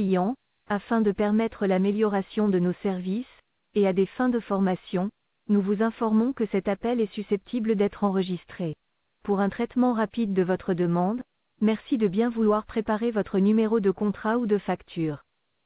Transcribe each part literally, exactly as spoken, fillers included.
clients, afin de permettre l'amélioration de nos services, et à des fins de formation, nous vous informons que cet appel est susceptible d'être enregistré. Pour un traitement rapide de votre demande, merci de bien vouloir préparer votre numéro de contrat ou de facture.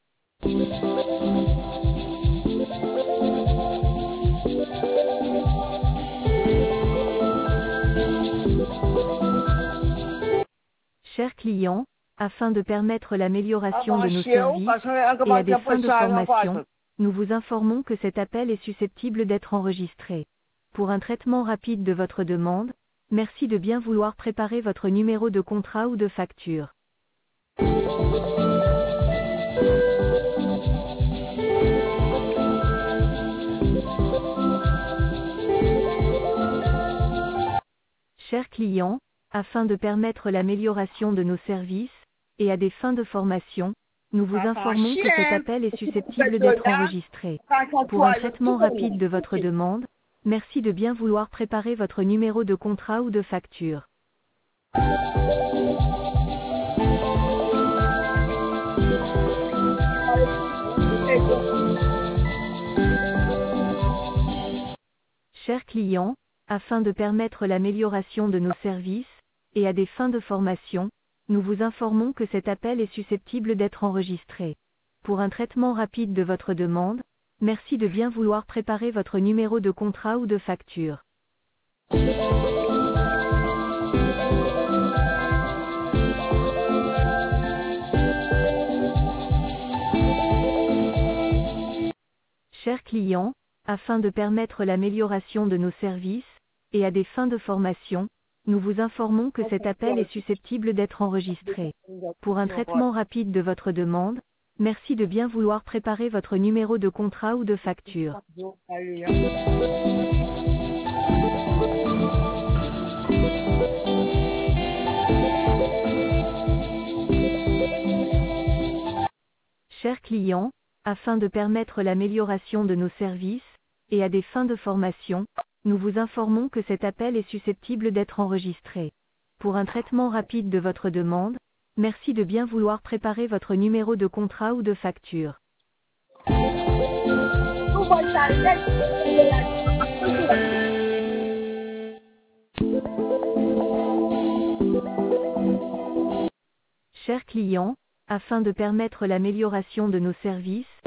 Chers clients, afin de permettre l'amélioration de nos services et à des fins de formation, nous vous informons que cet appel est susceptible d'être enregistré. Pour un traitement rapide de votre demande, merci de bien vouloir préparer votre numéro de contrat ou de facture. Chers clients, afin de permettre l'amélioration de nos services, et à des fins de formation, nous vous informons que cet appel est susceptible d'être enregistré. Pour un traitement rapide de votre demande, merci de bien vouloir préparer votre numéro de contrat ou de facture. Chers clients, afin de permettre l'amélioration de nos services, et à des fins de formation, nous vous informons que cet appel est susceptible d'être enregistré. Pour un traitement rapide de votre demande, merci de bien vouloir préparer votre numéro de contrat ou de facture. Chers clients, afin de permettre l'amélioration de nos services, et à des fins de formation, nous vous informons que cet appel est susceptible d'être enregistré. Pour un traitement rapide de votre demande, merci de bien vouloir préparer votre numéro de contrat ou de facture. Chers clients, afin de permettre l'amélioration de nos services, et à des fins de formation, nous vous informons que cet appel est susceptible d'être enregistré. Pour un traitement rapide de votre demande, merci de bien vouloir préparer votre numéro de contrat ou de facture. Chers clients, afin de permettre l'amélioration de nos services,